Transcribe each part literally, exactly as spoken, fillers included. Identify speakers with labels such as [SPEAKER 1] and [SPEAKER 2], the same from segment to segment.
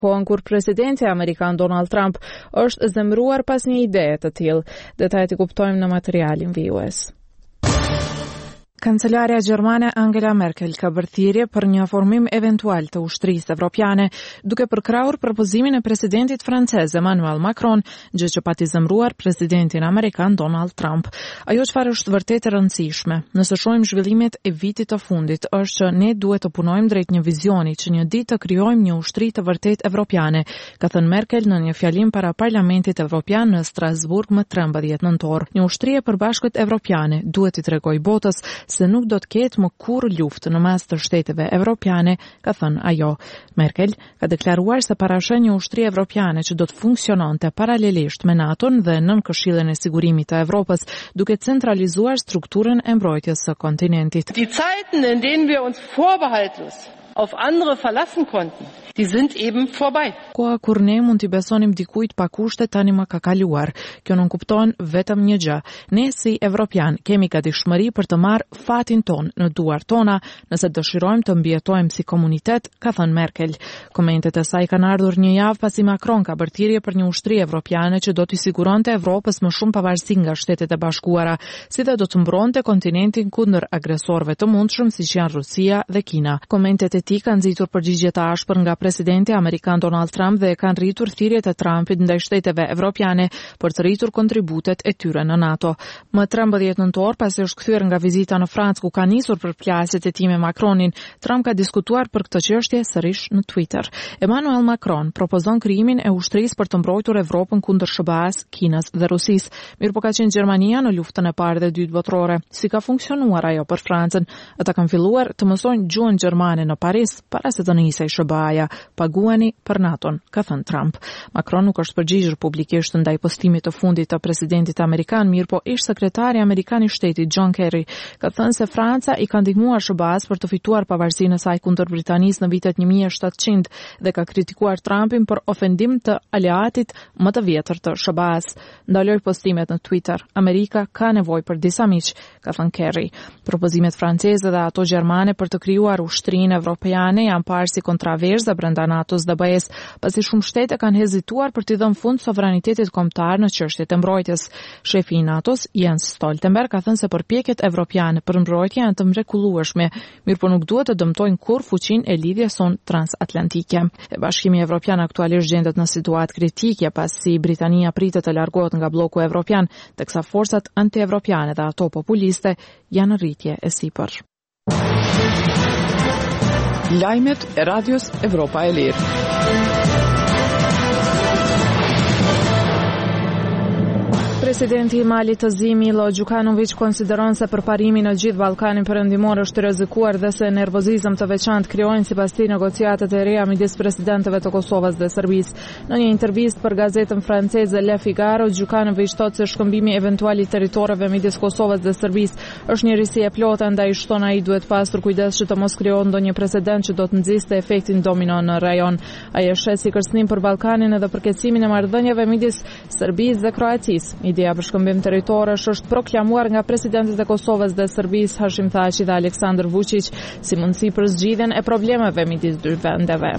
[SPEAKER 1] kohën kur presidenti amerikan Donald Trump është zemëruar pas një ideje të tillë. Detajt i kuptojmë në materialin vijues. Kancelarja gjermane Angela Merkel ka bërë thirrje për një formim eventual të ushtrisë evropiane, duke përkrahur propozimin e presidentit francez Emmanuel Macron, gjë që pati zemëruar presidentin amerikan Donald Trump. Ajo çfarë është vërtet e rëndësishme, nëse shohim zhvillimet e vitit të fundit, është që ne duhet të punojmë drejt një vizioni që një ditë të krijojmë një ushtri të vërtet evropiane, ka thënë Merkel në një fjalim para Parlamentit Evropian në Strasburg më trembëdhjetë nëntor. Një ushtri e përbashkët evropiane duhet i tregojë botës se nuk do të ketë më kurrë luftë në mes të shteteve evropiane, ka thënë ajo. Merkel ka deklaruar se parashën një ushtri evropiane që do të funksiononte paralelisht me NATO-n dhe nën Këshillin e Sigurimit të Evropës, duke centralizuar strukturën e mbrojtjes së kontinentit.
[SPEAKER 2] Die Zeiten, in denen wir uns vorbehaltlos auf andere verlassen konnten, die sind eben vorbei.
[SPEAKER 1] Koha kur ne mund t'i besonim dikujt pa kushte tani më ka kaluar. Kjo nuk kupton vetëm një gjë. Ne si evropian kemi gatishmëri për të marrë fatin ton në duart tona, nëse dëshirojmë të mbijetojmë si komunitet, ka thënë Merkel. Komentet e saj kanë ardhur një javë pasi Macron ka bërë thirrje për një ushtri evropiane që do t'i siguronte Evropës më shumë pavarësi nga Shtetet e Bashkuara, si dhe do të mbronte kontinentin kundër agresorëve të mundshëm siç janë Rusia dhe Kina. Komentet e tij kanë nxitur përgjigje të ashpër nga presidenti amerikan Donald Trump dhe kanë rritur thirrjet e Trumpit ndaj shteteve evropiane për të rritur kontributet e tyre në NATO. Më trembëdhjetë nëntor, pasi është kthyer nga vizita në Francë ku ka nisur përplasjet e tij me Macronin, Trump ka diskutuar për këtë çështje sërish në Twitter. Emmanuel Macron propozon krijimin e ushtrisë për të mbrojtur Evropën kundër S B A-s, Kinës dhe Rusisë. Mirë po ka qenë Gjermania në luftën e parë dhe dytë botërore. Si ka funksionuar ajo për Francën? Ata kanë filluar të mësojnë gjuhën gjermane në Paris para se të nisej S B A-ja. Paguani për NATO-n, ka thënë Trump. Macron nuk është përgjigjur publikisht ndaj postimit të fundit të presidentit amerikan, mirë po ish sekretari amerikan i shtetit John Kerry ka thënë se Franca i ka ndihmuar S B A-s për të fituar pavarësinë e saj kundër Britanisë në vitet një mijë e shtatëqind dhe ka kritikuar Trumpin për ofendim të aleatit më të vjetër të S B A-s. Ndaloi postimet në Twitter. Amerika ka nevojë për disa miq, ka thënë Kerry. Propozimet franceze dhe ato gjermane për të krijuar ushtrinë evropiane janë parë si kontraverzë brenda NATO-s dhe B E S, pasi shumë shtete kanë hezituar për t'i dhënë fund sovranitetit kombëtar në çështjet e mbrojtjes. Shefi i NATO-s, Jens Stoltenberg, ka thënë se përpjekjet evropiane për mbrojtje janë të mrekullueshme, mirë po nuk duhet të dëmtojnë kurrë fuqinë e lidhjes son transatlantike. E Bashkimi Evropian aktualisht gjendet në situatë kritike pasi Britania pritet të largohet nga bloku evropian, teksa forcat anti-evropiane dhe ato populiste janë në rritje e sipër.
[SPEAKER 3] Lajmet e Radios Evropa e Lirë.
[SPEAKER 1] Presidenti i Malit të zi Milo Đukanović konsideron se përparimi në gjithë Ballkanin Perëndimor është rrezikuar dhe se nervozizëm të veçantë krijojnë sipas tij negociatat e reja midis presidentëve të Kosovës dhe Serbisë. Në një intervistë për gazetën franceze Le Figaro, Đukanović thotë se shkëmbimi eventual i territoreve midis Kosovës dhe Serbisë është një risi e plotë, ndaj shton ai duhet pasur kujdes që të mos krijohet ndonjë precedent që do të nxjiste efektin domino në rajon. Ai e sheh si kërcënim për Ballkanin edhe përkecimin e marrëdhënieve midis Serbisë dhe Kroacisë. Ideja për shkëmbim territorësh është proklamuar nga presidentët e Kosovës dhe Serbisë Hashim Thaçi dhe Aleksandar Vučić si mundësi për zgjidhjen e problemeve midis dy vendeve.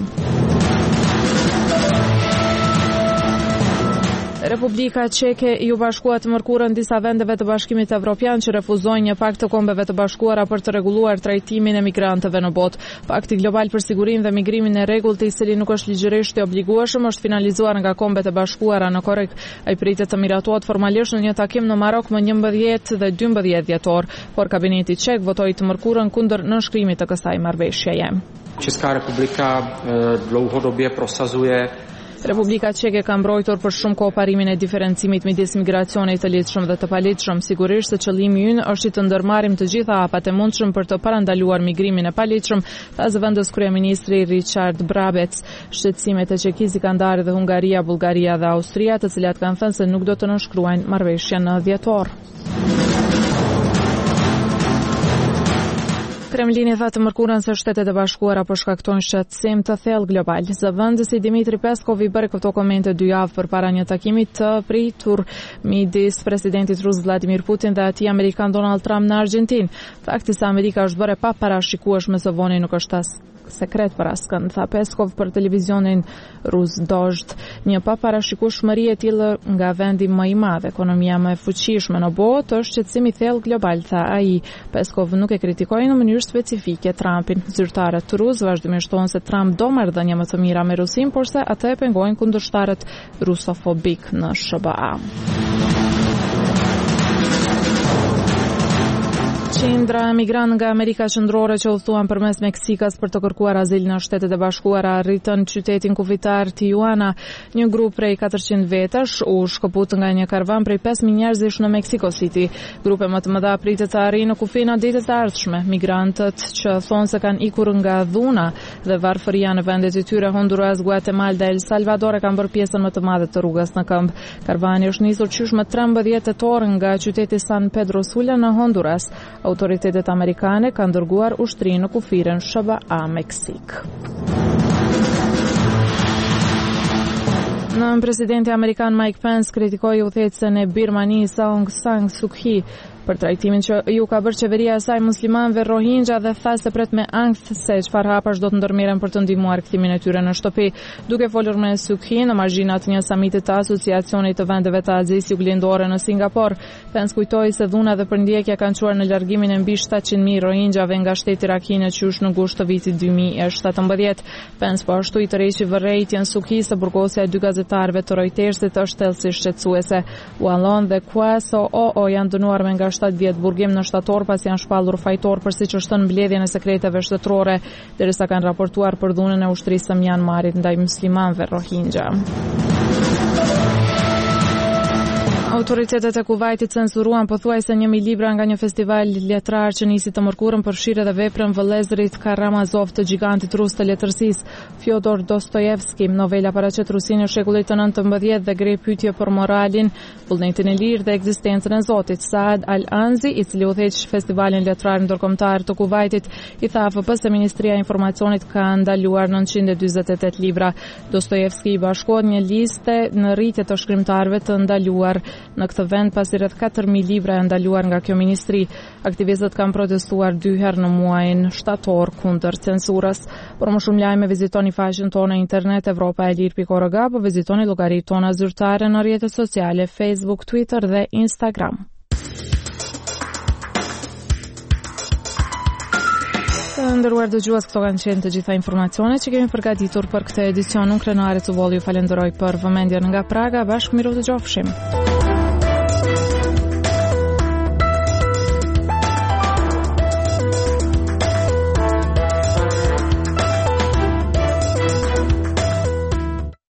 [SPEAKER 1] Republika Çeke i u bashkua të mërkurën disa vendeve të Bashkimit Evropian që refuzojnë një pakt të kombeve të bashkuara për të rregulluar trajtimin e migrantëve në botë. Pakti global për sigurinë dhe migrimin e rregullt, i cili nuk është ligjërisht i obligueshëm, është finalizuar nga kombet e bashkuara në Korrik. Ai pritet të miratohet formalisht në një takim në Marok më njëmbëdhjetë dhe dymbëdhjetë dhjetor, por kabineti çek votoi të mërkurën kundër nënshkrimit të kësaj marrëveshjeje.
[SPEAKER 4] Česká republika dlouhodobě prosazuje
[SPEAKER 1] Republika Çeke ka mbrojtur për shumë kohë parimin e diferencimit midis migracionit të lehtëshëm dhe të palehtëshëm. Sigurisht se qëllimi ynë është i të ndërmarrim të gjitha hapat e mundshëm për të parandaluar migrimin e palehtëshëm, tha zëvendës kryeministri Richard Brabec. Shtetësimet e Çekisë kanë ndarë dhe Hungaria, Bullgaria dhe Austria, të cilat kanë thënë se nuk do të nënshkruajnë marrëveshjen në dhjetor. Kremlini tha të mërkurën se Shtetet e Bashkuara po shkaktojnë shqetësim të thellë global. Zëvendësi Dmitri Peskov i bëri këto komente dy javë përpara një takimi të pritur midis presidentit rus Vladimir Putin dhe atij amerikan Donald Trump në Argjentinë. Fakti se Amerika është bërë e paparashikueshme së voni nuk është as sekret për askënd, tha Peskov për televizionin rus Dozhd. Një paparashikueshmëri e tillë nga vendi më i madh, ekonomia më e fuqishme në botë, është qetësimi i thellë global, tha ai. Peskov nuk e kritikoi në mënyrë specifike Trumpin. Zyrtarët rus vazhdimisht thonë se Trump do marrëdhënie më të mira me Rusin, por se atë e pengojnë kundërshtarët rusofobik në S B A. Qindra emigrantë nga Amerika Qendrore që udhëtuan përmes Meksikës për të kërkuar azil në Shtetet e Bashkuara arritën qytetin kufitar Tijuana. Një grup prej katërqind vetash u shkëput nga një karvan prej pesë mijë njerëzish në Mexico City. Grupe më të mëdha pritet të arrijnë në kufi në ditët e ardhshme. Migrantët që thonë se kanë ikur nga dhuna dhe varfëria në vendet e tyre Honduras, Guatemala dhe El Salvador e kanë bërë pjesën më të madhe të rrugës në këmbë. Karvani është nisur qysh më trembëdhjetë tetor nga qyteti San Pedro Sula në Honduras. Autoritetet amerikane kanë dërguar ushtri në kufiren S B A Meksik. Në presidenti amerikan Mike Pence kritikoi udhëhecën e Birmanisë Aung San Suu Kyi për trajtimin që ju ka bërë qeveria e saj muslimanëve Rohingya dhe tha se pret me ankth se çfarë hapash do të ndërmerren për të ndihmuar kthimin e tyre në shtëpi. Duke folur me Suu Kyi në margjinat një samiti të asociacionit të vendeve të Azisë Juglindore në Singapur, Pence kujtoi se dhuna dhe përndjekja kanë çuar në largimin e mbi shtatëqind mijë Rohingjave nga shteti Rakhine qysh në gusht të vitit dy mijë e shtatëmbëdhjetë. Pence po ashtu i tërheqi vërejtjen Suu Kyi se burgosja e dy gazetarëve të Reutersit është thellësisht shqetësuese. Wallon dhe Kwaso Oo janë dënuar me nga shtatë vjet burgim në shtator pas janë shpallur fajtor për siç është thënë mbledhjen e sekreteve shtetërore, derisa kanë raportuar për dhunën e ushtrisë së Myanmarit ndaj muslimanëve Rohingya. Autoritetet e Kuvajtit censuruan pothuajse një mijë libra nga një festival letrar që nisi të mërkurën për fshirje dhe veprën vëllezërit Karamazov të gigantit rus të letërsisë Fyodor Dostojevski. Novela paraqet Rusinë e shekullit të nëntëmbëdhjetë dhe grej pyetje për moralin, vullnetin e lirë dhe ekzistencën e Zotit. Saad Al-Anzi, i cili udhëheq festivalin letrar ndërkombëtar të Kuvajtit, i tha A F P se Ministria e Informacionit ka ndaluar nëntëqind e dyzet e tetë libra. Dostojevski i bashkohet një liste në rritje të shkrimtarëve të ndaluar në këtë vend pasi rreth katër mijë libra janë ndaluar nga kjo ministri. Aktivistët kanë protestuar dy herë në muajin shtator kundër censurës. Për më shumë lajme vizitoni faqen tonë internet evropaelir pikë org apo vizitoni llogaritë tona zyrtare në rrjetet sociale Facebook, Twitter dhe Instagram. Të nderuar dëgjues, këto kanë qenë të gjitha informacionet që kemi përgatitur për këtë edicion. Unë Krenare Cuvolli ju falenderoj për vëmendjen nga Praga. Bashkë miru të gjofshim.